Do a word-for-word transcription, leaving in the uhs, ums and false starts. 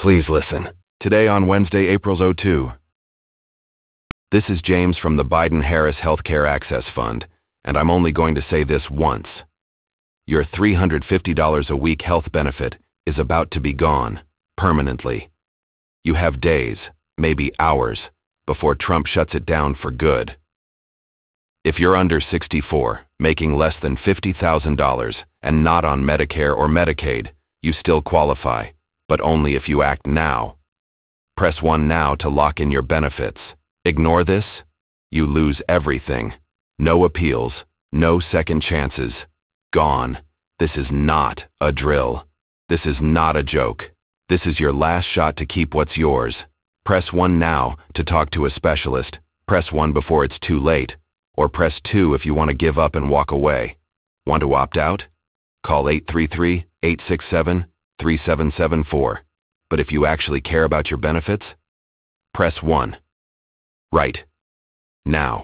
Please listen. Today on Wednesday, April second. This is James from the Biden-Harris Healthcare Access Fund, and I'm only going to say this once. Your three hundred fifty dollars a week health benefit is about to be gone, permanently. You have days, maybe hours, before Trump shuts it down for good. If you're under sixty-four, making less than fifty thousand dollars, and not on Medicare or Medicaid, you still qualify, but only if you act now. Press one now to lock in your benefits. Ignore this, you lose everything. No appeals, no second chances. Gone. This is not a drill. This is not a joke. This is your last shot to keep what's yours. Press one now to talk to a specialist. Press one before it's too late. Or press two if you want to give up and walk away. Want to opt out? Call eight three three, eight six seven, three seven seven four. But if you actually care about your benefits, press one. Right. Now.